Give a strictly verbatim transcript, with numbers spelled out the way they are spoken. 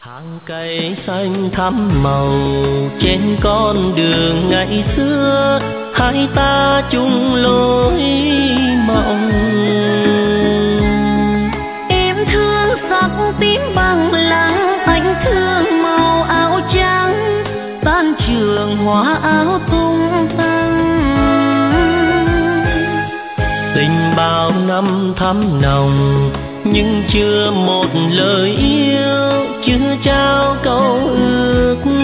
Hàng cây xanh thắm màu trên con đường ngày xưa, hai ta chung lối mộng. Em thương sắc tím bằng lăng, anh thương màu áo trắng, tan trường hoa áo tung tăng. Tình bao năm thắm nồng nhưng chưa một lời yêu, chưa trao câu ước